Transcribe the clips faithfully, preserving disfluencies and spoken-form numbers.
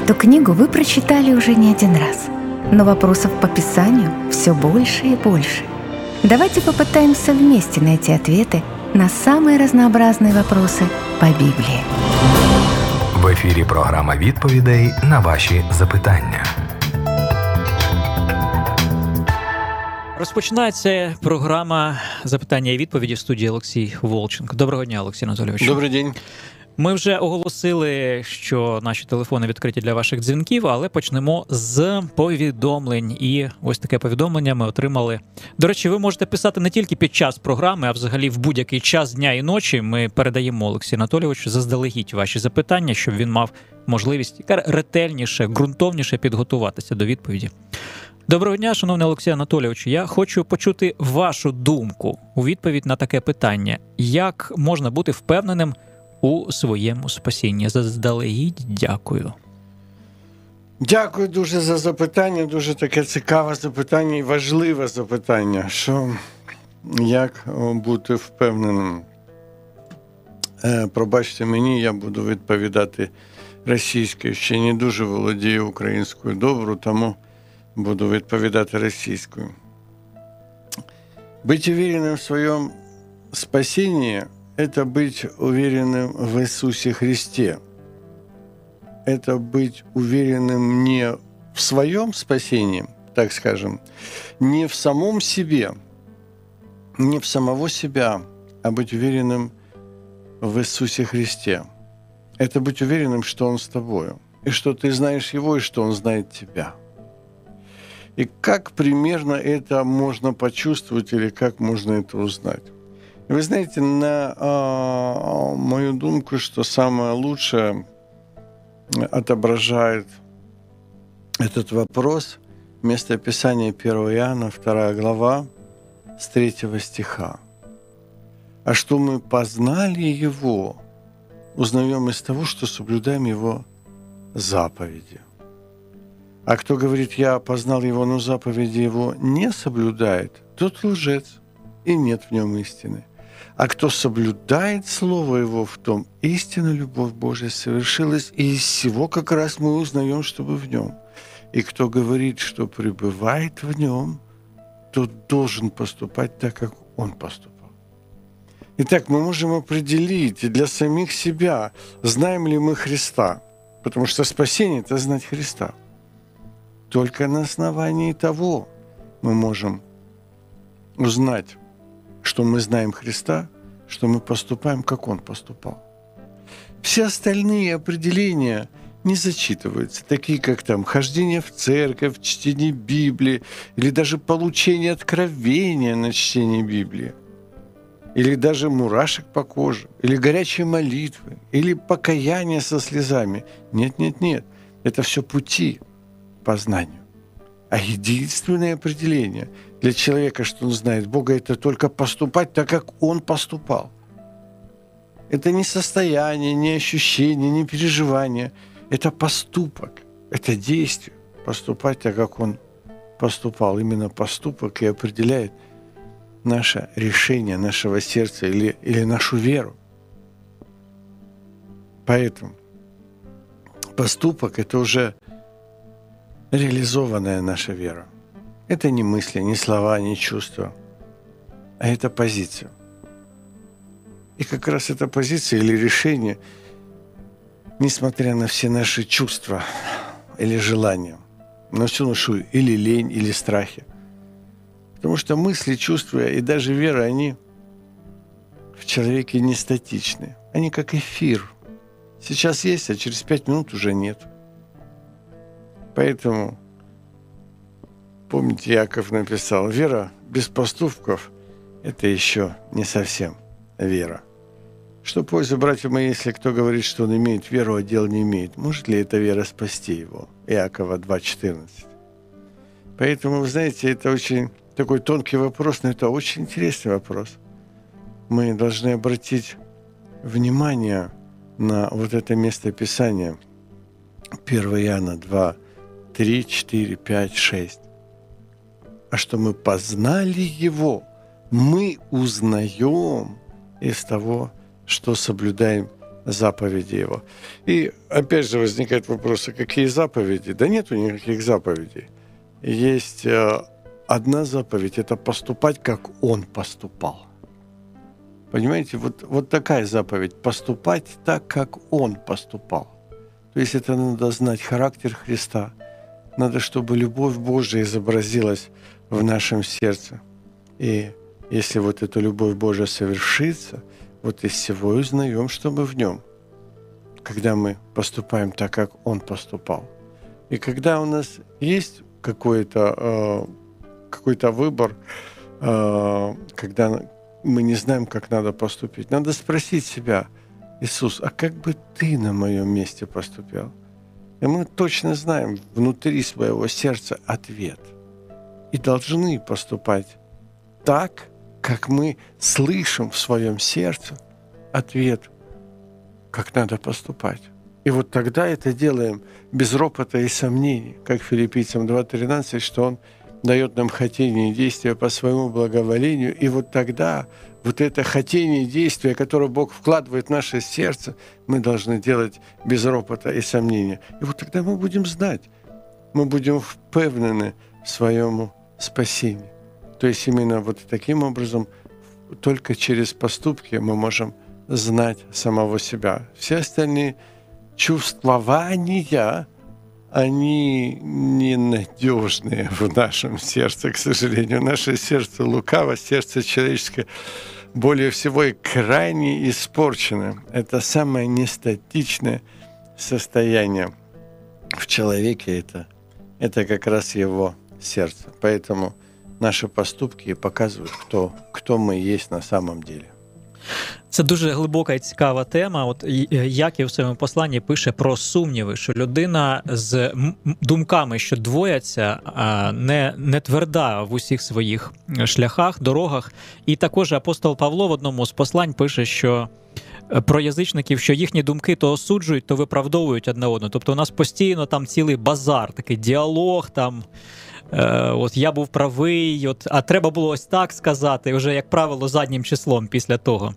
Эту книгу вы прочитали уже не один раз, но вопросов по Писанию все больше и больше. Давайте попытаемся вместе найти ответы на самые разнообразные вопросы по Библии. В ефірі програма відповідей на ваші запитання. Розпочинається програма «Запитання і відповіді» в студії Олексій Волченко. Доброго дня, Олексій Анатолійович. Добрий день. Ми вже оголосили, що наші телефони відкриті для ваших дзвінків, але почнемо з повідомлень. І ось таке повідомлення ми отримали. До речі, ви можете писати не тільки під час програми, а взагалі в будь-який час дня і ночі. Ми передаємо Олексію Анатолійовичу заздалегідь ваші запитання, щоб він мав можливість ретельніше, ґрунтовніше підготуватися до відповіді. Доброго дня, шановний Олексій Анатолійович. Я хочу почути вашу думку у відповідь на таке питання. Як можна бути впевненим у своєму спасінні? Заздалегідь дякую. Дякую дуже за запитання, дуже таке цікаве запитання і важливе запитання, що як бути впевненим. Е, пробачте мені, я буду відповідати російською, ще не дуже володію українською добру, тому буду відповідати російською. Быть уверенным в своем спасении – это быть уверенным в Иисусе Христе. Это быть уверенным не в своем спасении, так скажем, не в самом себе, не в самого себя, а быть уверенным в Иисусе Христе. Это быть уверенным, что Он с тобою, и что ты знаешь Его, и что Он знает тебя. И как примерно это можно почувствовать или как можно это узнать? Вы знаете, на а, мою думку, что самое лучшее отображает этот вопрос местописание первого Иоанна, вторая глава, с третьего стиха. «А что мы познали Его, узнаем из того, что соблюдаем Его заповеди. А кто говорит, я познал Его, но заповеди Его не соблюдает, тот лжец, и нет в нем истины. А кто соблюдает Слово Его, в том истинно любовь Божия совершилась, и из всего как раз мы узнаем, чтобы в нем. И кто говорит, что пребывает в нем, тот должен поступать так, как он поступал». Итак, мы можем определить для самих себя, знаем ли мы Христа, потому что спасение – это знать Христа. Только на основании того мы можем узнать, что мы знаем Христа, что мы поступаем, как Он поступал. Все остальные определения не зачитываются, такие как там хождение в церковь, чтение Библии, или даже получение откровения на чтение Библии, или даже мурашек по коже, или горячие молитвы, или покаяние со слезами. Нет, нет, нет. Это все пути познанию. А единственное определение для человека, что он знает Бога, это только поступать так, как Он поступал. Это не состояние, не ощущение, не переживание. Это поступок, это действие. Поступать так, как Он поступал. Именно поступок и определяет наше решение нашего сердца или, или нашу веру. Поэтому поступок – это уже реализованная наша вера. Это не мысли, не слова, не чувства, а это позиция. И как раз эта позиция или решение, несмотря на все наши чувства или желания, на всю нашу или лень, или страхи. Потому что мысли, чувства и даже вера, они в человеке не статичны. Они как эфир. Сейчас есть, а через пять минут уже нет. Поэтому, помните, Иаков написал, вера без поступков – это еще не совсем вера. Что пользы, братья мои, если кто говорит, что он имеет веру, а дел не имеет? Может ли эта вера спасти его? Иакова два четырнадцать. Поэтому, вы знаете, это очень такой тонкий вопрос, но это очень интересный вопрос. Мы должны обратить внимание на вот это место Писания. первое Иоанна два, три, четыре, пять, шесть. А что мы познали Его, мы узнаем из того, что соблюдаем заповеди Его. И опять же возникает вопрос, а какие заповеди? Да нету никаких заповедей. Есть одна заповедь – это поступать, как Он поступал. Понимаете, вот, вот такая заповедь – поступать так, как Он поступал. То есть это надо знать характер Христа, надо, чтобы любовь Божия изобразилась в нашем сердце. И если вот эта любовь Божия совершится, вот из всего узнаем, что мы в Нем, когда мы поступаем так, как Он поступал. И когда у нас есть какой-то, э, какой-то выбор, э, когда мы не знаем, как надо поступить, надо спросить себя: Иисус, а как бы Ты на моем месте поступил? И мы точно знаем внутри своего сердца ответ. И должны поступать так, как мы слышим в своем сердце ответ, как надо поступать. И вот тогда это делаем без ропота и сомнений, как Филиппийцам два тринадцать, что Он дает нам хотение и действия по своему благоволению. И вот тогда вот это хотение и действие, которое Бог вкладывает в наше сердце, мы должны делать без ропота и сомнения. И вот тогда мы будем знать, мы будем впевнены в своем спасении. То есть именно вот таким образом, только через поступки мы можем знать самого себя. Все остальные чувствования, они ненадежные в нашем сердце, к сожалению. Наше сердце лукаво, сердце человеческое более всего и крайне испорчено. Это самое нестатичное состояние в человеке. Это, это как раз его сердце. Поэтому наши поступки показують, хто, хто ми є на самом деле. Це дуже глибока і цікава тема. От Яків в своєму посланні пише про сумніви, що людина з думками, що двояться, не, не тверда в усіх своїх шляхах, дорогах. І також апостол Павло в одному з послань пише, що про язичників, що їхні думки то осуджують, то виправдовують одне одного. Тобто у нас постійно там цілий базар, такий діалог, там, е, от я був правий, от, а треба було ось так сказати, і вже, як правило, заднім числом після того.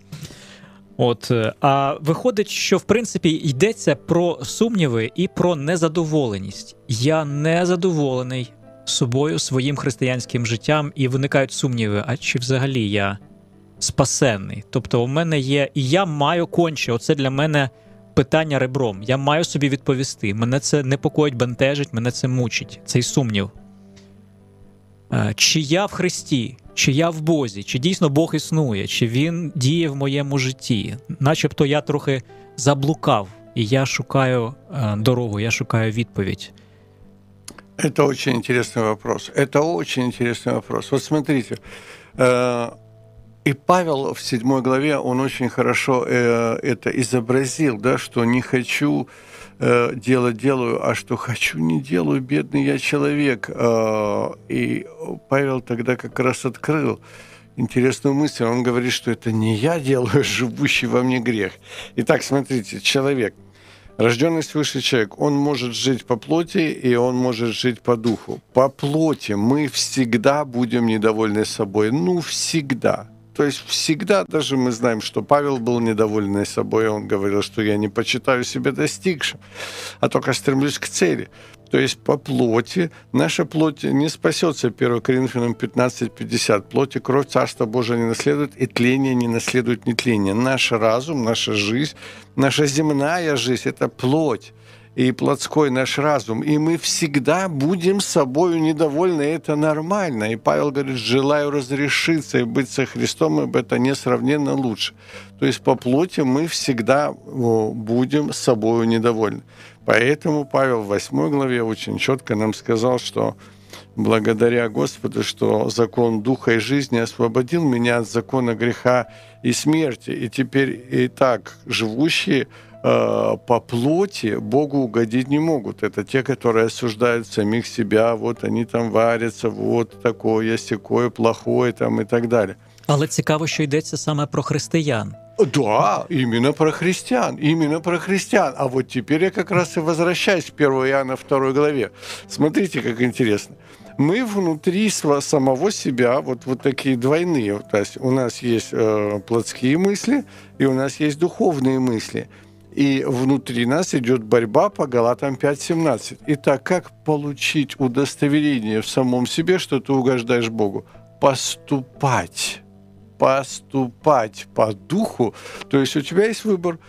От, а виходить, що в принципі йдеться про сумніви і про незадоволеність. Я не задоволений собою, своїм християнським життям, і виникають сумніви, а чи взагалі я спасенний? Тобто у мене є, і я маю конче, оце для мене питання ребром. Я маю собі відповісти. Мене це непокоїть, бентежить, мене це мучить, цей сумнів. Чи я в Христі? Чи я в Бозі? Чи дійсно Бог існує? Чи Він діє в моєму житті? Начебто я трохи заблукав, і я шукаю дорогу, я шукаю відповідь. Это очень интересный вопрос. Это очень интересный вопрос. Вот смотрите, э, и Павел в седьмой главе, он очень хорошо э, это изобразил, да, что не хочу э, делать делаю, а что хочу не делаю, бедный я человек. Э, и Павел тогда как раз открыл интересную мысль. Он говорит, что это не я делаю, живущий во мне грех. Итак, смотрите, человек, рожденный свыше человек, он может жить по плоти, и он может жить по духу. По плоти мы всегда будем недовольны собой. Ну, всегда. То есть всегда, даже мы знаем, что Павел был недовольный собой, он говорил, что я не почитаю себя достигшим, а только стремлюсь к цели. То есть по плоти, наша плоть не спасется, первое Коринфянам пятнадцать пятьдесят. Плоть и кровь Царства Божия не наследует, и тление не наследует нетление. Наш разум, наша жизнь, наша земная жизнь – это плоть и плотской наш разум. И мы всегда будем собою недовольны, и это нормально. И Павел говорит, желаю разрешиться и быть со Христом, ибо это несравненно лучше. То есть по плоти мы всегда будем собою недовольны. Поэтому Павел в восьмой главе очень четко нам сказал, что благодаря Господу, что закон Духа и жизни освободил меня от закона греха и смерти. И теперь и так живущие э, по плоти Богу угодить не могут. Это те, которые осуждают самих себя, вот они там варятся, вот такое, сякое, плохое там и так далее. Але цікаво, що йдеться саме про християн. Да, именно про христиан, именно про христиан. А вот теперь я как раз и возвращаюсь к первому Иоанна второй главе. Смотрите, как интересно. Мы внутри самого себя вот, вот такие двойные. То есть у нас есть э, плотские мысли, и у нас есть духовные мысли. И внутри нас идет борьба по Галатам пять семнадцать. Итак, как получить удостоверение в самом себе, что ты угождаешь Богу? Поступать. Поступать по духу. То есть у тебя есть выбор.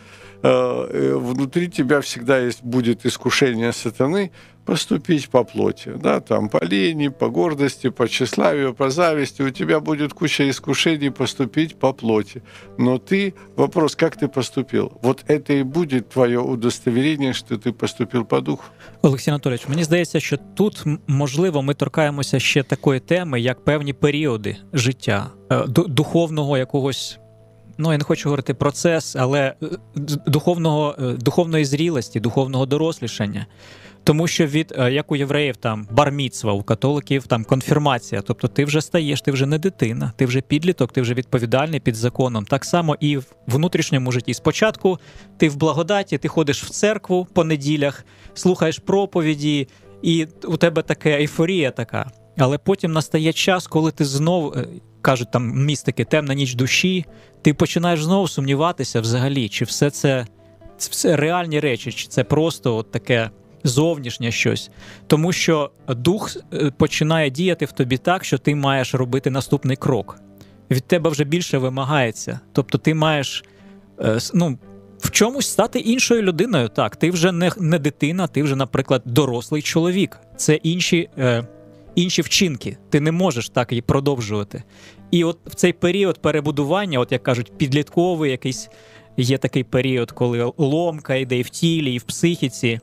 Внутри тебя всегда есть, будет искушение сатаны поступить по плоти, да, там, по лени, по гордости, по тщеславию, по зависти. У тебя будет куча искушений поступить по плоти. Но ты, вопрос, как ты поступил? Вот это и будет твое удостоверение, що ти поступив по духу. Олексій Анатолійович, мені здається, що тут, можливо, ми торкаємося ще такої теми, як певні періоди життя, духовного якогось, ну, я не хочу говорити процес, але духовного, духовної зрілості, духовного дорослішання. Тому що від, як у євреїв, там, бар-міцва, у католиків, там, конфірмація. Тобто ти вже стаєш, ти вже не дитина, ти вже підліток, ти вже відповідальний під законом. Так само і в внутрішньому житті. Спочатку ти в благодаті, ти ходиш в церкву по неділях, слухаєш проповіді, і у тебе така ейфорія така. Але потім настає час, коли ти знов, кажуть там містики, темна ніч душі, ти починаєш знову сумніватися взагалі, чи все це, це все реальні речі, чи це просто от таке зовнішнє щось. Тому що дух починає діяти в тобі так, що ти маєш робити наступний крок. Від тебе вже більше вимагається. Тобто ти маєш, ну, в чомусь стати іншою людиною. Так, ти вже не, не дитина, ти вже, наприклад, дорослий чоловік. Це інші, е, інші вчинки. Ти не можеш так і продовжувати. І от в цей період перебудування, от як кажуть, підлітковий якийсь, є такий період, коли ломка йде і в тілі, і в психіці.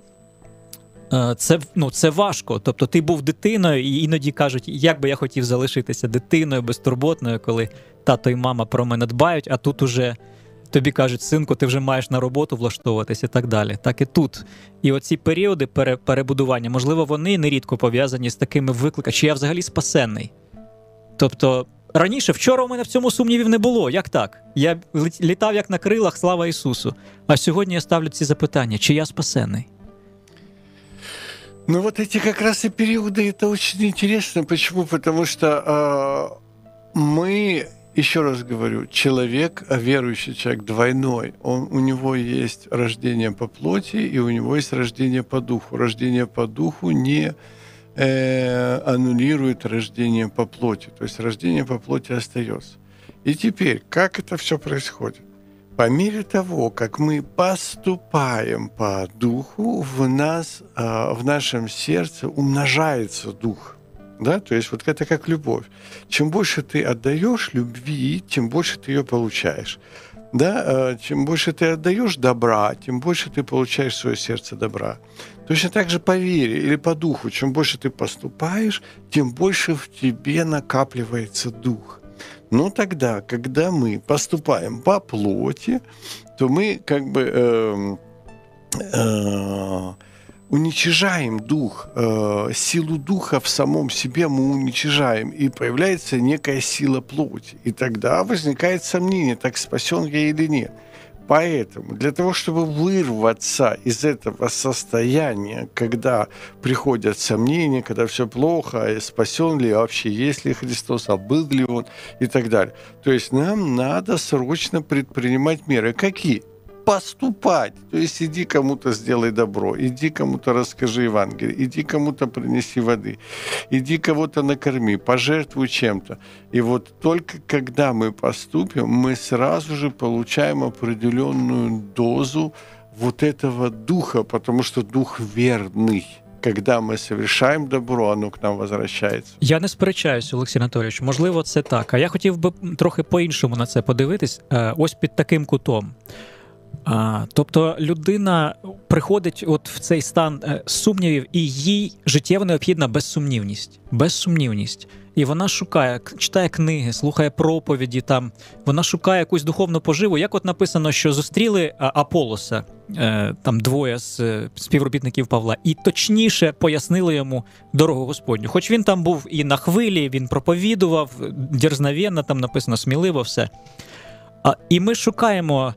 Це, ну, це важко. Тобто ти був дитиною, і іноді кажуть, як би я хотів залишитися дитиною, безтурботною, коли тато і мама про мене дбають, а тут уже тобі кажуть, синку, ти вже маєш на роботу влаштовуватися і так далі. Так і тут. І оці періоди пере, перебудування, можливо, вони нерідко пов'язані з такими викликами, чи я взагалі спасенний. Тобто раніше, вчора у мене в цьому сумнівів не було. Як так? Я літав як на крилах, слава Ісусу. А сьогодні я ставлю ці запитання, чи я спасенний? Ну вот эти как раз и периоды, это очень интересно. Почему? Потому что э, мы, еще раз говорю, человек, верующий человек двойной. Он, у него есть рождение по плоти, и у него есть рождение по духу. Рождение по духу не э, аннулирует рождение по плоти. То есть рождение по плоти остается. И теперь, как это все происходит? По мере того, как мы поступаем по духу, в нас, в нашем сердце умножается дух. Да? То есть вот это как любовь. Чем больше ты отдаешь любви, тем больше ты ее получаешь. Да? Чем больше ты отдаешь добра, тем больше ты получаешь в свое сердце добра. Точно так же по вере или по духу. Чем больше ты поступаешь, тем больше в тебе накапливается дух. Но тогда, когда мы поступаем по плоти, то мы как бы э, э, уничижаем дух, э, силу духа в самом себе мы уничижаем, и появляется некая сила плоти. И тогда возникает сомнение, так спасен я или нет. Поэтому для того, чтобы вырваться из этого состояния, когда приходят сомнения, когда все плохо, спасен ли вообще, есть ли Христос, а был ли Он и так далее. То есть нам надо срочно предпринимать меры. Какие? Поступать. То есть иди кому-то сделай добро, иди кому-то расскажи Евангелие, иди кому-то принеси воды, иди кого-то накорми, пожертвуй чем-то. И вот только когда мы поступим, мы сразу же получаем определенную дозу вот этого духа, потому что дух верный. Когда ми совершаємо добро, воно к нам возвращається. Я не сперечаюсь, Олексій Анатолійович. Можливо, це так. А я хотів би трохи по-іншому на це подивитись. Ось під таким кутом. А, тобто людина приходить от в цей стан е, сумнівів, і їй життєво необхідна безсумнівність. Безсумнівність. І вона шукає, читає книги, слухає проповіді, там, вона шукає якусь духовну поживу. Як от написано, що зустріли Аполлоса, е, там двоє з е, співробітників Павла, і точніше пояснили йому дорогу Господню. Хоч він там був і на хвилі, він проповідував, дерзновенно, там написано сміливо все. А, і ми шукаємо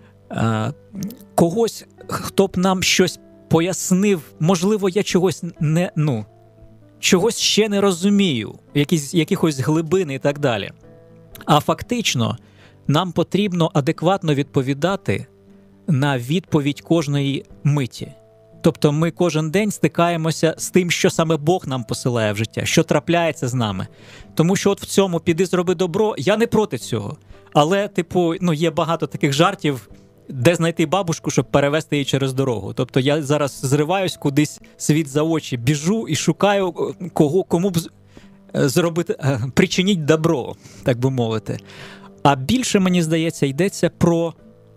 когось, хто б нам щось пояснив, можливо, я чогось не, ну, чогось ще не розумію, якісь, якихось глибин і так далі. А фактично нам потрібно адекватно відповідати на відповідь кожної миті. Тобто ми кожен день стикаємося з тим, що саме Бог нам посилає в життя, що трапляється з нами. Тому що от в цьому «піди зроби добро» я не проти цього. Але, типу, ну, є багато таких жартів, де знайти бабушку, щоб перевести її через дорогу. Тобто я зараз зриваюсь кудись світ за очі, біжу і шукаю, кого, кому б зробити, причиніть добро, так би мовити. А більше, мені здається, йдеться про...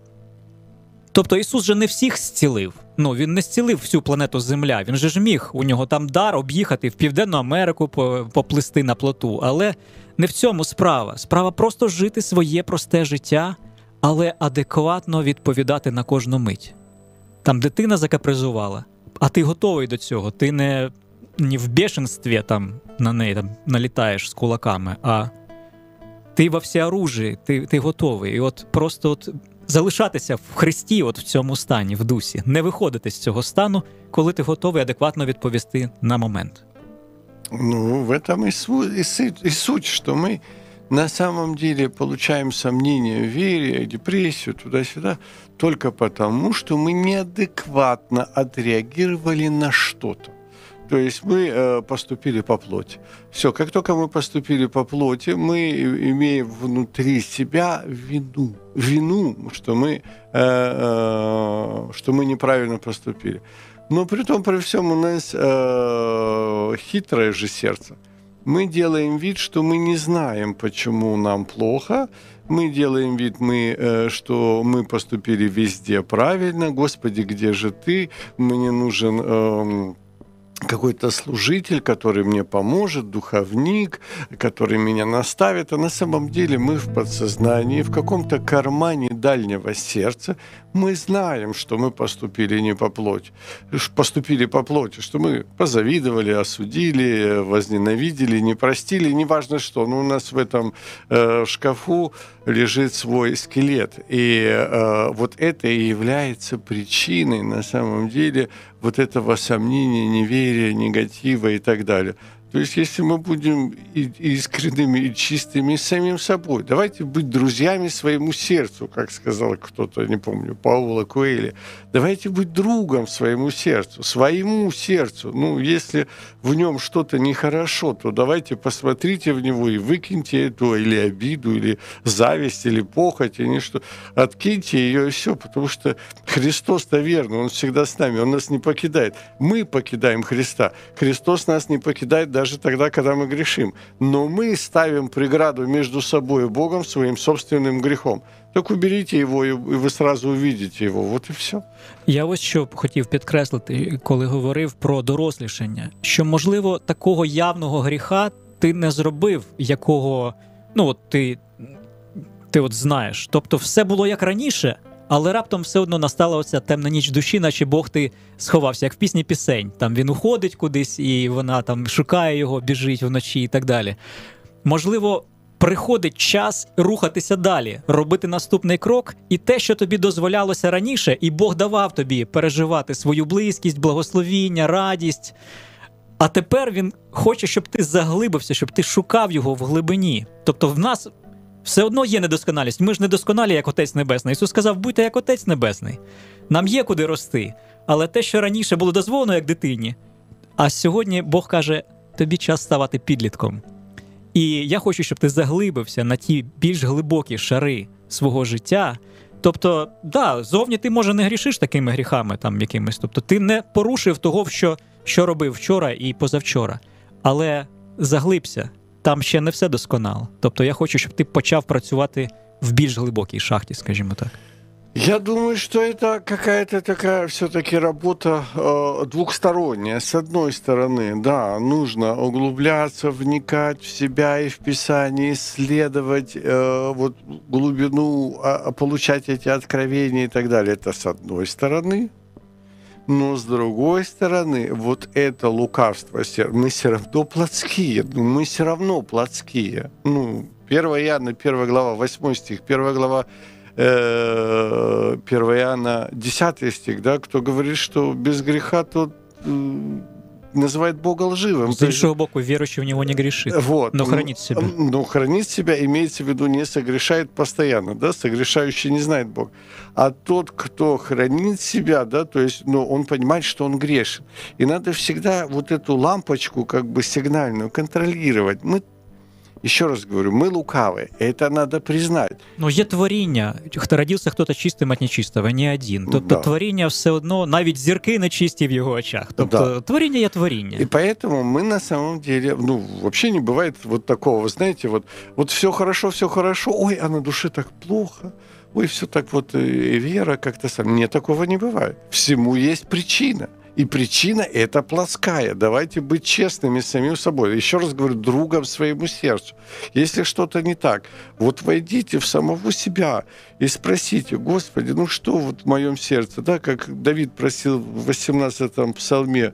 Тобто Ісус же не всіх зцілив. Ну, він не зцілив всю планету Земля. Він же ж міг, у нього там дар об'їхати в Південну Америку, поплисти на плоту. Але не в цьому справа. Справа просто жити своє просте життя, але адекватно відповідати на кожну мить. Там дитина закапризувала, а ти готовий до цього. Ти не, не в бешенстві там, на неї там, налітаєш з кулаками, а ти во всеоружии, ти, ти готовий. І от просто от залишатися в Христі от в цьому стані, в дусі. Не виходити з цього стану, коли ти готовий адекватно відповісти на момент. Ну, в этом и, су- и, суть, и суть, что мы на самом деле получаем сомнения в вере, депрессию, туда-сюда, только потому, что мы неадекватно отреагировали на что-то. То есть мы э, поступили по плоти. Все, как только мы поступили по плоти, мы имеем внутри себя вину. Вину, что мы, э, э, что мы неправильно поступили. Но при том, при всем, у нас э, хитрое же сердце. Мы делаем вид, что мы не знаем, почему нам плохо. Мы делаем вид, мы, э, что мы поступили везде правильно. Господи, где же ты? Мне нужен... Э, какой-то служитель, который мне поможет, духовник, который меня наставит. А на самом деле мы в подсознании, в каком-то кармане дальнего сердца, мы знаем, что мы поступили не по плоти. Поступили по плоти, что мы позавидовали, осудили, возненавидели, не простили, неважно что. Но у нас в этом э, шкафу лежит свой скелет. И э, вот это и является причиной, на самом деле, вот этого сомнения, неверия, негатива и так далее. То есть, если мы будем искренними и чистыми с самим собой, давайте быть друзьями своему сердцу, как сказал кто-то, не помню, Пауло Коэльо. Давайте быть другом своему сердцу, своему сердцу. Ну, если в нем что-то нехорошо, то давайте посмотрите в него и выкиньте эту или обиду, или зависть, или похоть, или что. Откиньте ее и все, потому что Христос-то верный, Он всегда с нами, Он нас не покидает. Мы покидаем Христа. Христос нас не покидает даже даже тогда, когда мы грешим. Но мы ставим преграду между собой и Богом своим собственным грехом. Так уберите його, і ви сразу увидите його. От і все. Я ось що хотів підкреслити, коли говорив про дорослішання, що, можливо, такого явного гріха ти не зробив, якого, ну, от ти, ти от знаєш. Тобто все було як раніше, але раптом все одно настала оця темна ніч душі, наче Бог ти сховався, як в пісні пісень. Там він уходить кудись, і вона там шукає його, біжить вночі і так далі. Можливо, приходить час рухатися далі, робити наступний крок, і те, що тобі дозволялося раніше, і Бог давав тобі переживати свою близькість, благословіння, радість, а тепер він хоче, щоб ти заглибився, щоб ти шукав його в глибині. Тобто в нас все одно є недосконалість. Ми ж недосконалі, як Отець Небесний. Ісус сказав, будьте як Отець Небесний. Нам є куди рости. Але те, що раніше було дозволено як дитині, а сьогодні Бог каже, тобі час ставати підлітком. І я хочу, щоб ти заглибився на ті більш глибокі шари свого життя. Тобто, да, зовні ти, може, не грішиш такими гріхами там якимись. Тобто ти не порушив того, що, що робив вчора і позавчора. Але заглибся. Там ще не все досконало. Тобто я хочу, щоб ти почав працювати в більш глибокій шахті, скажімо так. Я думаю, что это какая-то такая все-таки работа э, двухсторонняя. С одной стороны, да, нужно углубляться, вникать в себя и в Писание, исследовать э, вот, глубину, э, получать эти откровения и так далее. Это с одной стороны. Но с другой стороны, вот это лукавство, мы все равно плотские, мы все равно плотские. Ну, первое Иоанна, первая глава, восьмой стих, первая глава, первое Иоанна, десятый стих, да, кто говорит, что без греха, тот называет Бога лживым. С іншого боку, віруючий в Него не грешит, вот. но хранит себя. Но хранит себя, имеется в виду, не согрешает постоянно, да, согрешающий не знает Бога. А тот, кто хранит себя, да, то есть, ну, он понимает, что он грешен. И надо всегда вот эту лампочку, как бы сигнальную, контролировать. Мы Еще раз говорю, мы лукавые, это надо признать. Ну, є творіння. Хто родився хтось чистим від нечистого, не один. Тобто Да. творіння все одно, навіть зірки нечисті в його очах. Тобто Да. творіння є творіння. И поэтому мы на самом деле, ну, вообще не бывает вот такого, вы знаете, вот, вот все хорошо, все хорошо, ой, а на душе так плохо, ой, все так вот, и вера как-то сам. Нет, такого не бывает. Всему есть причина. И причина эта плоская. Давайте быть честными с самим собой. Еще раз говорю, другом своему сердцу. Если что-то не так, вот войдите в самого себя и спросите: Господи, ну что вот в моем сердце, да, как Давид просил в восемнадцатом псалме,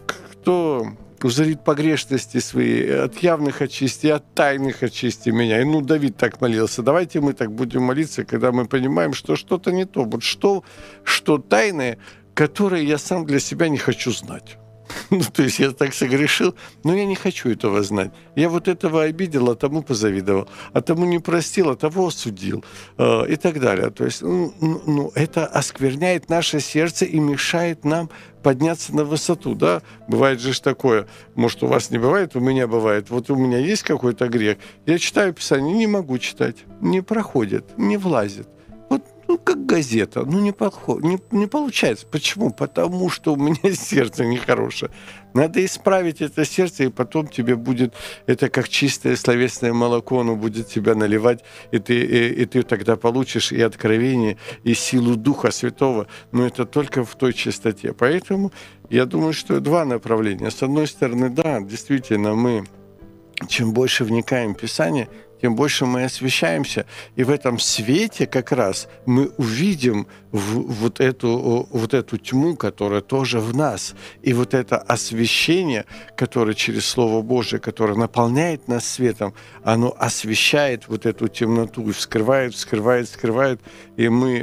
кто узрит погрешности свои, от явных очисти, от тайных очисти меня. И ну, Давид так молился. Давайте мы так будем молиться, когда мы понимаем, что что-то не то. Вот что, что тайное, которые я сам для себя не хочу знать. Ну, то есть я так согрешил, но я не хочу этого знать. Я вот этого обидел, а тому позавидовал, а тому не простил, а того осудил, э, и так далее. То есть ну, ну, это оскверняет наше сердце и мешает нам подняться на высоту, да? Бывает же такое, может, у вас не бывает, у меня бывает. Вот у меня есть какой-то грех, я читаю Писание, не могу читать, не проходит, не влазит. Вот, ну, как газета, ну, не, подход, не, не получается. Почему? Потому что у меня сердце нехорошее. Надо исправить это сердце, и потом тебе будет, это как чистое словесное молоко, оно будет тебя наливать, и ты, и, и ты тогда получишь и откровение, и силу Духа Святого, но это только в той чистоте. Поэтому я думаю, что два направления. С одной стороны, да, действительно, мы, чем больше вникаем в Писание, тем больше мы освещаемся, и в этом свете как раз мы увидим в, вот, эту, вот эту тьму, которая тоже в нас, и вот это освещение, которое через Слово Божие, которое наполняет нас светом, оно освещает вот эту темноту и вскрывает, вскрывает, вскрывает, и мы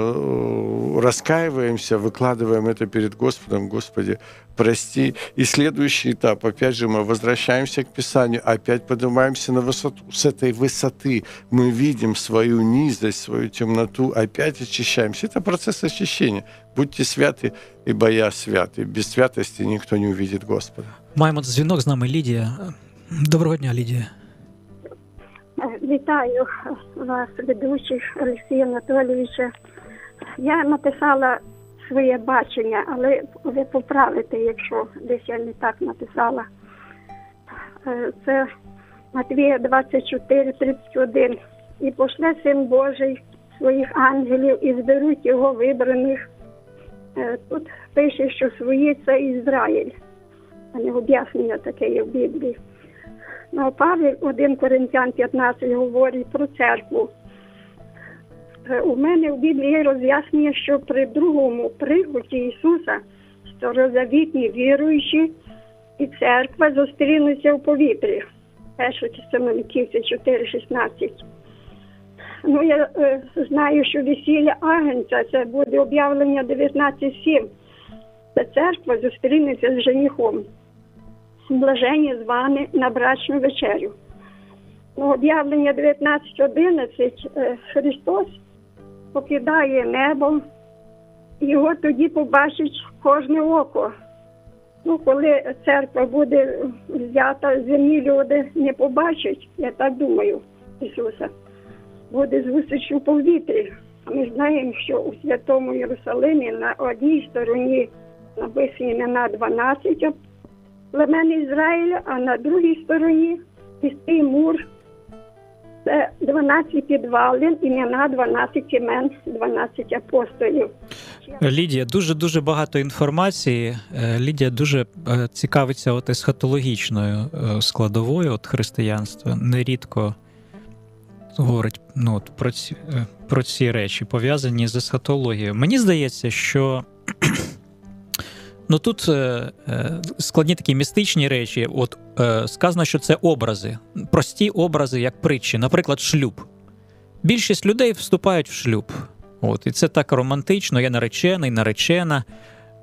э, раскаиваемся, выкладываем это перед Господом: Господи, прости. И следующий этап, опять же, мы возвращаемся к Писанию, опять поднимаемся на высоту. С этой высоты мы видим свою низость, свою темноту, опять очищаемся. Это процесс очищения. Будьте святы, ибо я святый. Без святости никто не увидит Господа. Маємо дзвінок, з нами Лідія. Доброго дня, Лідія. Вітаю вас, ведучих, Олексія Анатолійовича. Я написала своє бачення, але ви поправите, якщо десь я не так написала. Це Матвія двадцять чотири тридцять один. «І пошле Син Божий своїх ангелів, і зберуть його вибраних». Тут пише, що свої – це Ізраїль. А не об'яснення таке є в Біблії. Ну, Павел один Коринтян п'ятнадцять говорить про церкву. У мене в Біблії є роз'яснення, що при другому приході Ісуса старозавітні віруючі і церква зустрінуться в повітрі. Перше Тесалоникійцям чотири шістнадцять. Ну, я е, знаю, що весілля Агнця, це буде об'явлення дев'ятнадцять сім. Це церква зустрінеться з женихом. Блажені звані на брачну вечерю. Ну, об'явлення дев'ятнадцять одинадцять. Е, Христос покидає небо, його тоді побачить кожне око. Ну, коли церква буде взята, земні люди не побачать, я так думаю, Ісуса, буде зустріч у повітрі. Ми знаємо, що у Святому Єрусалимі на одній стороні написані імена дванадцять племен Ізраїля, а на другій стороні пустий мур. Це дванадцять підвалин, імена дванадцять імен, дванадцять апостолів. Лідія, дуже-дуже багато інформації. Лідія дуже цікавиться от есхатологічною складовою от християнства. Нерідко говорить ну, от, про, ці, про ці речі, пов'язані з есхатологією. Мені здається, що ну, тут е, складні такі містичні речі. От е, сказано, що це образи, прості образи, як притчі. Наприклад, шлюб. Більшість людей вступають в шлюб. От, і це так романтично, я наречений, наречена.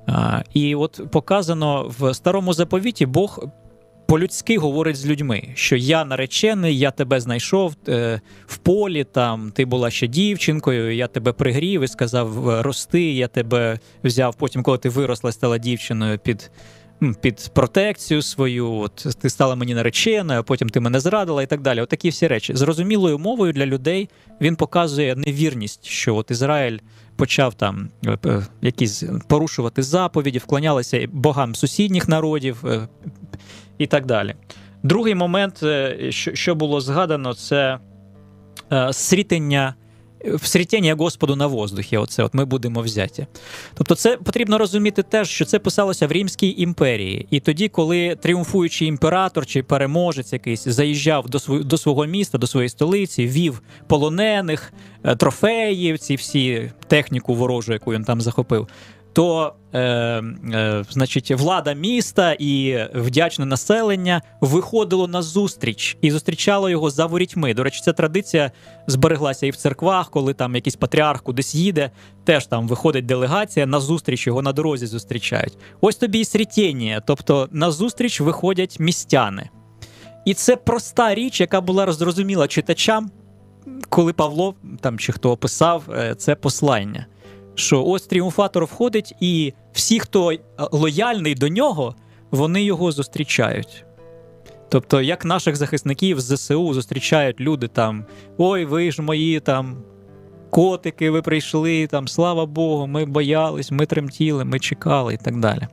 І от показано в Старому Заповіті Бог по-людськи говорить з людьми, що я наречений, я тебе знайшов е, в полі, там ти була ще дівчинкою, я тебе пригрів і сказав рости, я тебе взяв потім, коли ти виросла, стала дівчиною під, під протекцію свою, от ти стала мені нареченою, а потім ти мене зрадила і так далі. От такі всі речі. Зрозумілою мовою для людей він показує невірність, що от Ізраїль почав там якісь порушувати заповіді, вклонялися богам сусідніх народів і так далі. Другий момент, що було згадано, це срітення, всрітення Господу на воздухі. Оце от ми будемо взяті. Тобто це потрібно розуміти теж, що це писалося в Римській імперії. І тоді, коли тріумфуючий імператор чи переможець якийсь заїжджав до, свого, до свого міста, до своєї столиці, вів полонених, трофеїв, ці всі техніку ворожу, яку він там захопив, то е, е, значить, влада міста і вдячне населення виходило на зустріч і зустрічало його за ворітьми. До речі, ця традиція збереглася і в церквах, коли там якийсь патріарх кудись їде, теж там виходить делегація, на зустріч його на дорозі зустрічають. Ось тобі і срітєння, тобто на зустріч виходять містяни. І це проста річ, яка була зрозуміла читачам, коли Павло там чи хто описав це послання. Що ось тріумфатор входить, і всі, хто лояльний до нього, вони його зустрічають. Тобто, як наших захисників з ЗСУ зустрічають люди там, ой, ви ж мої там котики, ви прийшли, там, слава Богу, ми боялись, ми тремтіли, ми чекали і так далі.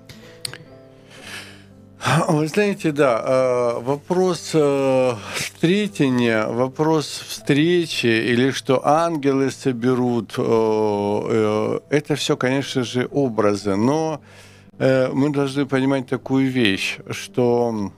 Вы знаете, да, вопрос встретения, вопрос встречи или что ангелы соберут, это все, конечно же, образы, но мы должны понимать такую вещь, что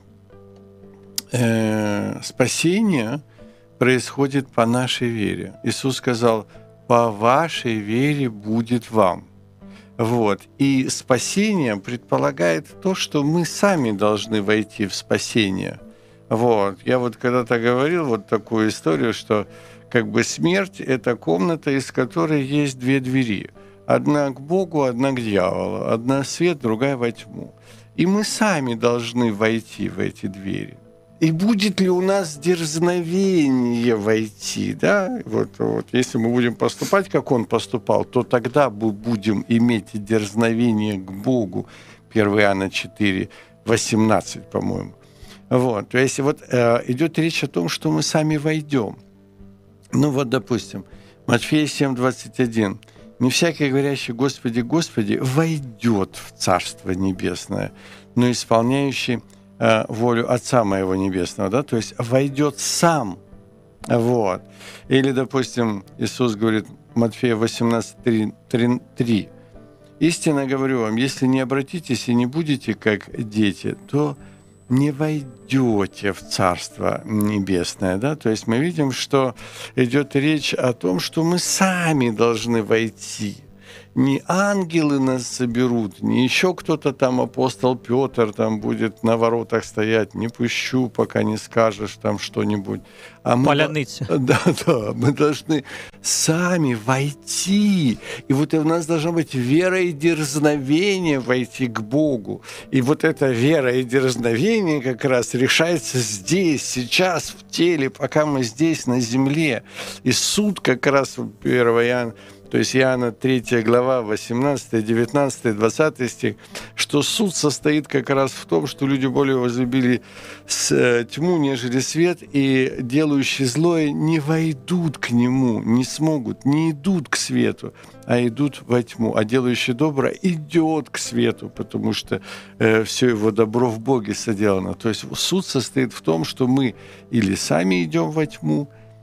спасение происходит по нашей вере. Иисус сказал, по вашей вере будет вам. Вот. И спасение предполагает то, что мы сами должны войти в спасение. Вот. Я вот когда-то говорил вот такую историю, что как бы смерть – это комната, из которой есть две двери. Одна к Богу, одна к дьяволу. Одна в свет, другая во тьму. И мы сами должны войти в эти двери. И будет ли у нас дерзновение войти, да? Вот, вот, если мы будем поступать, как он поступал, то тогда мы будем иметь дерзновение к Богу. первое Иоанна четыре, восемнадцать, по-моему. Вот, то есть вот э, идет речь о том, что мы сами войдем. Ну вот, допустим, Матфея семь, двадцать один. «Не всякий, говорящий Господи, Господи, войдет в Царство Небесное, но исполняющий волю Отца Моего Небесного», да, то есть войдет сам, вот. Или, допустим, Иисус говорит, Матфея восемнадцать, три, «Истинно говорю вам, если не обратитесь и не будете как дети, то не войдете в Царство Небесное», да, то есть мы видим, что идет речь о том, что мы сами должны войти. Не ангелы нас соберут, не еще кто-то там, апостол Петр там будет на воротах стоять, не пущу, пока не скажешь там что-нибудь. А мы, Поляныця. Да, да, мы должны сами войти. И вот у нас должна быть вера и дерзновение войти к Богу. И вот эта вера и дерзновение как раз решается здесь, сейчас, в теле, пока мы здесь, на земле. И суд как раз, первое Иоанна, то есть Иоанна третья глава, восемнадцатый, девятнадцатый, двадцатый стих, что суд состоит как раз в том, что люди более возлюбили тьму, нежели свет, и делающие злое не войдут к нему, не смогут, не идут к свету, а идут во тьму. А делающий доброе идет к свету, потому что э, все его добро в Боге соделано. То есть суд состоит в том, что мы или сами идем во тьму,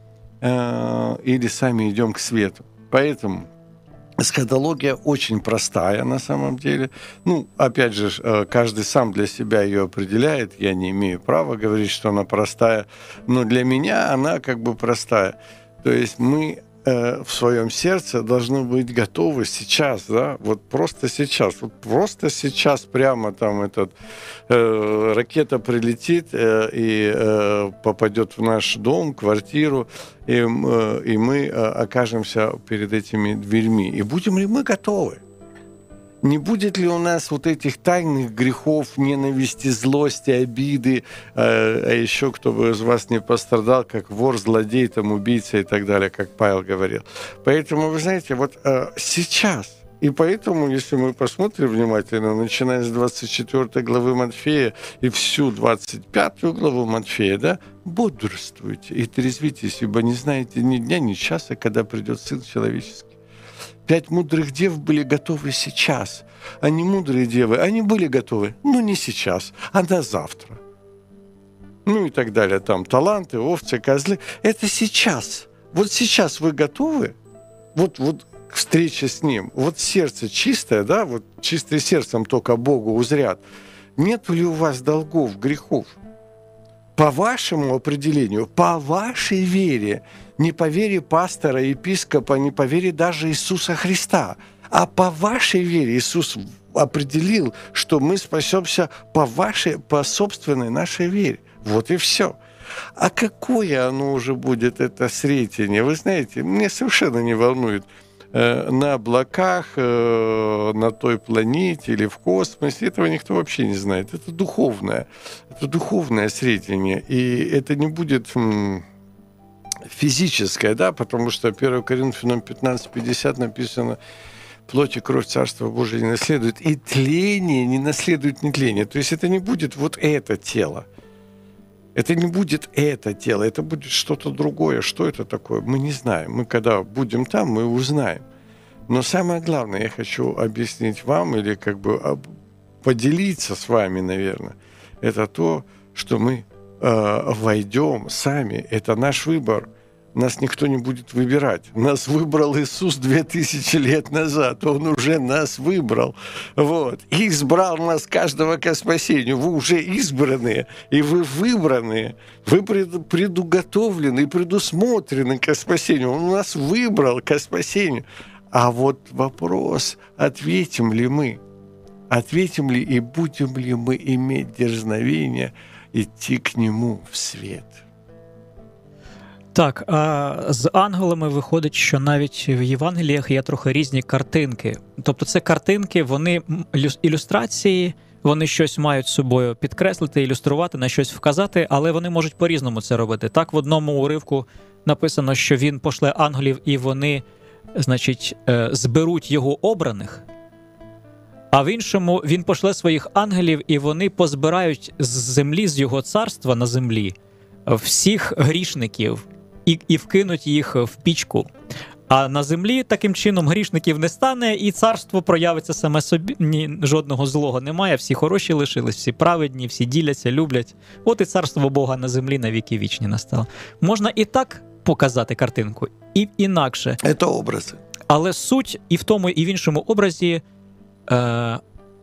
э, или сами идем к свету. Поэтому эсхатология очень простая на самом деле. Ну, опять же, каждый сам для себя ее определяет. Я не имею права говорить, что она простая. Но для меня она как бы простая. То есть мы э, в своем сердце должны быть готовы сейчас, да, вот просто сейчас. Вот просто сейчас прямо там этот, э, ракета прилетит э, и э, попадет в наш дом, квартиру, И, и мы окажемся перед этими дверьми. И будем ли мы готовы? Не будет ли у нас вот этих тайных грехов, ненависти, злости, обиды, а, а еще кто бы из вас не пострадал, как вор, злодей, там, убийца и так далее, как Павел говорил. Поэтому, вы знаете, вот а, сейчас... И поэтому, если мы посмотрим внимательно, начиная с двадцать четвёртой главы Матфея и всю двадцать пятую главу Матфея, да, бодрствуйте и трезвитесь, ибо не знаете ни дня, ни часа, когда придет Сын Человеческий. Пять мудрых дев были готовы сейчас, а не мудрые девы. Они были готовы, но не сейчас, а на завтра. Ну и так далее. Там таланты, овцы, козлы. Это сейчас. Вот сейчас вы готовы? Вот, вот встреча с Ним. Вот сердце чистое, да, вот чистое сердцем только Богу узрят. Нет ли у вас долгов, грехов? По вашему определению, по вашей вере, не по вере пастора, епископа, не по вере даже Иисуса Христа, а по вашей вере Иисус определил, что мы спасемся по вашей, по собственной нашей вере. Вот и все. А какое оно уже будет, это сретение? Вы знаете, меня совершенно не волнует, на облаках, на той планете или в космосе. Этого никто вообще не знает. Это духовное. Это духовное сретение. И это не будет физическое, да, потому что первое Коринфянам пятнадцать пятьдесят написано: плоть и кровь Царства Божия не наследует, и тление не наследует нетление. То есть это не будет вот это тело. Это не будет это тело, это будет что-то другое. Что это такое? Мы не знаем. Мы когда будем там, мы узнаем. Но самое главное, я хочу объяснить вам или как бы поделиться с вами, наверное, это то, что мы э, войдем сами. Это наш выбор. Нас никто не будет выбирать. Нас выбрал Иисус две тысячи лет назад. Он уже нас выбрал. Вот. И избрал нас каждого ко спасению. Вы уже избранные, и вы выбранные. Вы предуготовлены и предусмотрены ко спасению. Он нас выбрал ко спасению. А вот вопрос, ответим ли мы? Ответим ли и будем ли мы иметь дерзновение идти к Нему в свет? Так, а з ангелами виходить, що навіть в Євангеліях є трохи різні картинки. Тобто це картинки, вони ілюстрації, вони щось мають собою підкреслити, ілюструвати, на щось вказати, але вони можуть по-різному це робити. Так, в одному уривку написано, що він пошле ангелів, і вони, значить, зберуть його обраних, а в іншому він пошле своїх ангелів, і вони позбирають з землі, з його царства на землі, всіх грішників, І, і вкинуть їх в пічку. А на землі таким чином грішників не стане, і царство проявиться саме собі. Ні, жодного злого немає, всі хороші лишились, всі праведні, всі діляться, люблять. От і царство Бога на землі на віки вічні настало. Можна і так показати картинку, і інакше. Це образи. Але суть і в тому, і в іншому образі, е-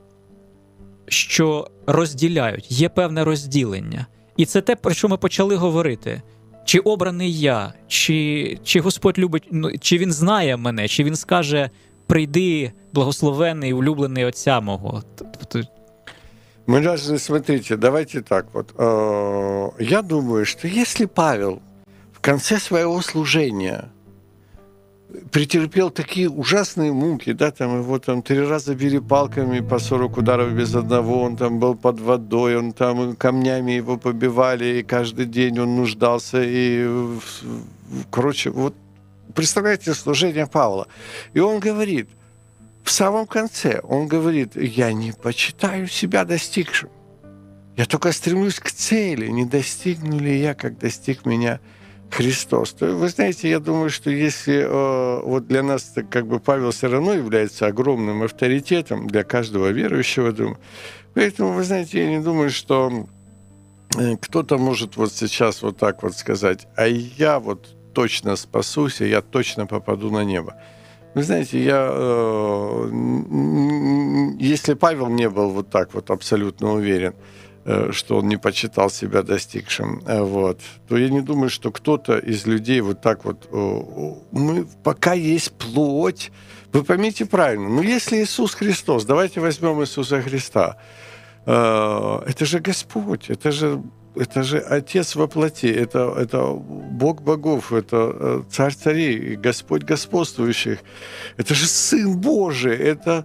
що розділяють, є певне розділення. І це те, про що ми почали говорити. Чи обраний я, чи, чи Господь любить, ну, чи Він знає мене, чи Він скаже: прийди, благословений, улюблений Отця мого. Мы даже, смотрите, давайте так вот. Э, я думаю, что если Павел в конце своего служения претерпел такие ужасные муки, да, там его там три раза били палками по сорок ударов без одного, он там был под водой, он там камнями его побивали, и каждый день он нуждался, и, короче, вот представляете служение Павла. И он говорит, в самом конце, он говорит: я не почитаю себя достигшим, я только стремлюсь к цели, не достигну ли я, как достиг меня Христос. То, вы знаете, я думаю, что если э, вот для нас как бы Павел все равно является огромным авторитетом для каждого верующего, думаю. Поэтому, вы знаете, я не думаю, что э, кто-то может вот сейчас вот так вот сказать: а я вот точно спасусь, и я точно попаду на небо. Вы знаете, я, э, если Павел не был вот так вот абсолютно уверен, что он не почитал себя достигшим, вот, то я не думаю, что кто-то из людей вот так вот... Мы, пока есть плоть, вы поймите правильно, ну если Иисус Христос, давайте возьмем Иисуса Христа, это же Господь, это же, это же Отец во плоти, это, это Бог богов, это Царь царей, Господь господствующих, это же Сын Божий, это...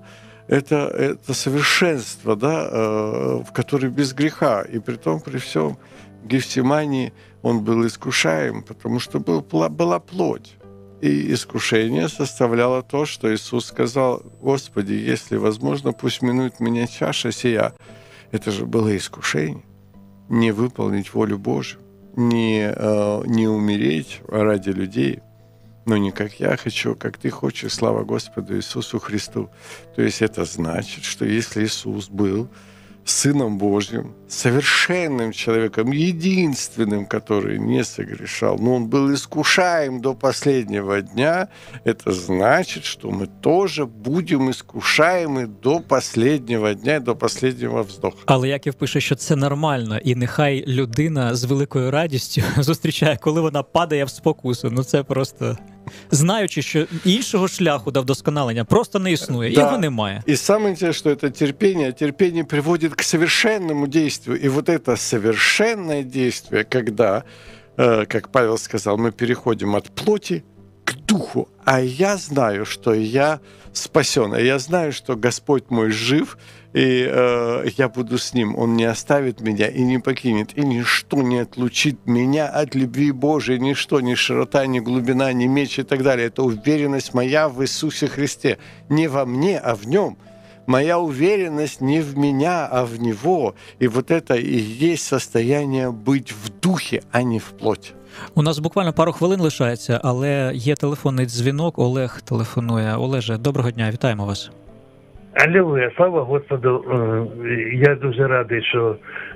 это, это совершенство, да, в которое без греха. И при том, при всем, в Гефсимании он был искушаем, потому что был, была плоть. И искушение составляло то, что Иисус сказал: «Господи, если возможно, пусть минует меня чаша сия». Это же было искушение. Не выполнить волю Божию, не, не умереть ради людей, но не как я хочу, как ты хочешь, слава Господу Иисусу Христу. То есть это значит, что если Иисус был Сыном Божьим, совершенным человеком, единственным, который не согрешал, но он был искушаем до последнего дня, это значит, что мы тоже будем искушаемы до последнего дня, до последнего вздоха. Але Яків пише, що це нормально, і нехай людина з великою радістю зустрічає, коли вона падає в спокусу. Ну це просто... Знаючи, що іншого шляху до вдосконалення просто не існує, да. Його немає. И самое интересное, что это терпение, терпение приводит к совершенному действию. И вот это совершенное действие, когда, э, как Павел сказал, мы переходим от плоти к духу. А я знаю, что я спасен, а я знаю, что Господь мой жив, и э, я буду с Ним. Он не оставит меня и не покинет, и ничто не отлучит меня от любви Божией, ничто, ни широта, ни глубина, ни меч и так далее. Это уверенность моя в Иисусе Христе. Не во мне, а в Нем. Моя уверенность не в меня, а в Него. И вот это и есть состояние быть в духе, а не в плоти. У нас буквально пару хвилин лишається, але є телефонний дзвінок. Олег телефонує. Олеже, доброго дня, вітаємо вас. Алілуя, слава Господу. Я дуже радий, що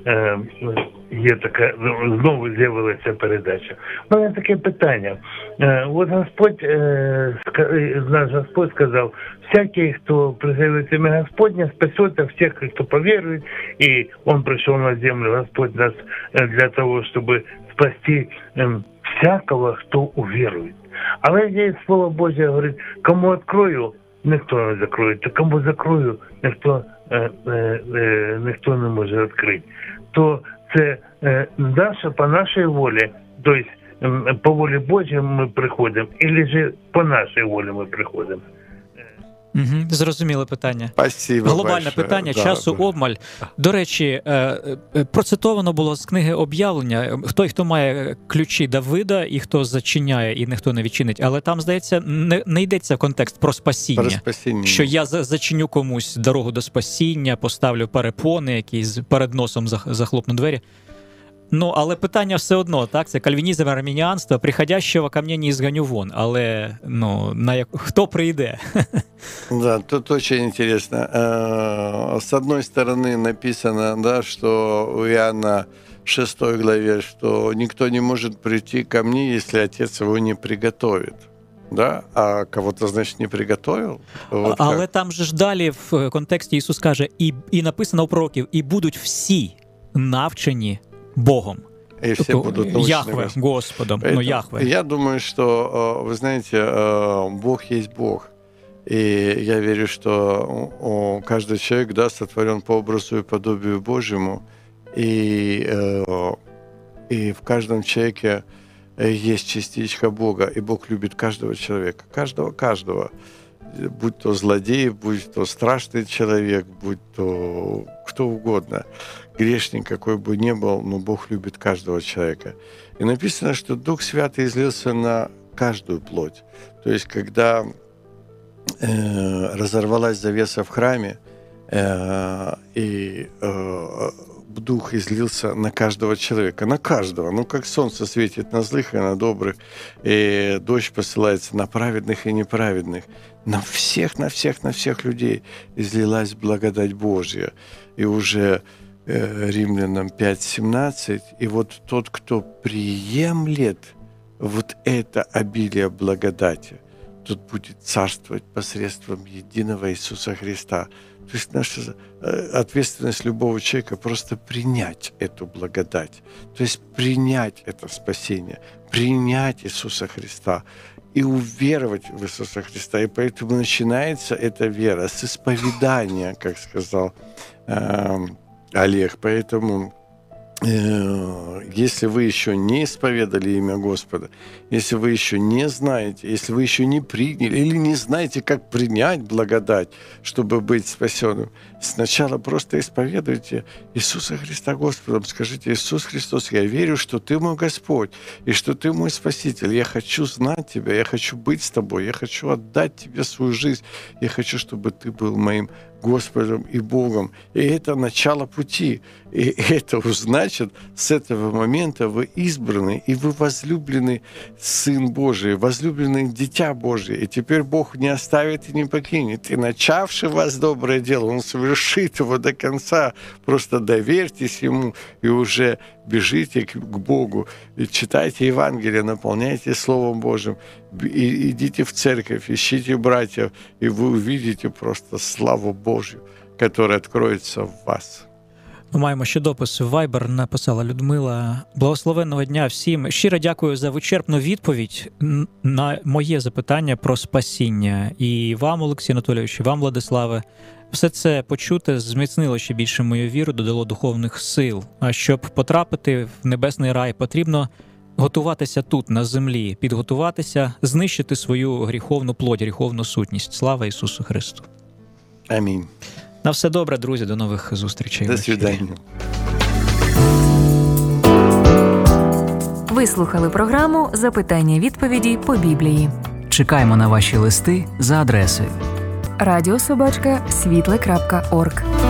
є така, знову з'явилася передача. У мене таке питання. От Господь, наш Господь сказав: всякий, хто призовет имя Господня, спасется, всех, кто поверует. И Он пришел на землю, Господь нас, для того, чтобы спасти всякого, кто уверует. Але є Слово Божє говорить: кому открою, ніхто не закроє, то кому закрою, ніхто, е, е, ніхто не може відкрити. То це е, наше, по нашій волі, тобто е, по волі Божій ми приходимо, або ж по нашій волі ми приходимо. Угу, зрозуміле питання. Спасибо Глобальне большое. питання, Да, часу да. обмаль. До речі, процитовано було з книги «Об'явлення». Той, хто має ключі Давида, і хто зачиняє, і ніхто не відчинить. Але там, здається, не, не йдеться контекст про спасіння. Про спасіння. Що я зачиню комусь дорогу до спасіння, поставлю перепони, якісь перед носом захлопну двері. Ну, але питання все одно, так, це кальвінізм, армініанство, приходящого ко мне не изгоню вон, але, ну, на як... хто прийде? Да, тут очень интересно. С одной стороны написано, да, что у Иоанна шестой главе, что никто не может прийти ко мне, если Отец его не приготовит. Да? А кого-то, значить, не приготовив? Вот але как? там же ж далі в контексті Ісус каже, і, і написано у пророків, і будуть всі навчені Богом. И все будут научены Яхве, Господом. Поэтому Ну, Яхве. Я думаю, что, вы знаете, Бог есть Бог. И я верю, что каждый человек, да, сотворен по образу и подобию Божьему. И, и в каждом человеке есть частичка Бога. И Бог любит каждого человека. Каждого, каждого. Будь то злодей, будь то страшный человек, будь то кто угодно. Грешник, какой бы ни был, но Бог любит каждого человека. И написано, что Дух Святый излился на каждую плоть. То есть, когда э, разорвалась завеса в храме, э, и э, Дух излился на каждого человека, на каждого. Ну, как солнце светит на злых и на добрых, и дождь посылается на праведных и неправедных. На всех, на всех, на всех людей излилась благодать Божья. И уже э, Римлянам пять семнадцать, и вот тот, кто приемлет вот это обилие благодати, тот будет царствовать посредством единого Иисуса Христа. То есть наша ответственность любого человека просто принять эту благодать, то есть принять это спасение, принять Иисуса Христа и уверовать в Иисуса Христа. И поэтому начинается эта вера с исповедания, как сказал э, Олег. Поэтому если вы еще не исповедали имя Господа, если вы еще не знаете, если вы еще не приняли или не знаете, как принять благодать, чтобы быть спасенным, сначала просто исповедуйте Иисуса Христа Господом. Скажите: Иисус Христос, я верю, что Ты мой Господь, и что Ты мой Спаситель. Я хочу знать Тебя, я хочу быть с Тобой, я хочу отдать Тебе свою жизнь, я хочу, чтобы Ты был моим Господом и Богом. И это начало пути. И это значит, с этого момента вы избраны, и вы возлюбленный Сын Божий, возлюбленный Дитя Божие. И теперь Бог не оставит и не покинет. И начавший вас доброе дело, Он совершит его до конца. Просто доверьтесь Ему и уже бежите к Богу. И читайте Евангелие, наполняйте Словом Божьим. И идите в церковь, ищите братьев, и вы увидите просто славу Божью, которая откроется в вас. Ми маємо ще допис в Viber, написала Людмила. Благословенного дня всім. Щиро дякую за вичерпну відповідь на моє запитання про спасіння. І вам, Олексій Анатолійович, і вам, Владиславе. Все це почуте зміцнило ще більше мою віру, додало духовних сил. А щоб потрапити в небесний рай, потрібно готуватися тут, на землі, підготуватися, знищити свою гріховну плоть, гріховну сутність. Слава Ісусу Христу! Амінь. На все добре, друзі, до нових зустрічей. До свидання. Ви слухали програму «Запитання-відповіді по Біблії». Чекаємо на ваші листи за адресою радіособачка світле крапка орг.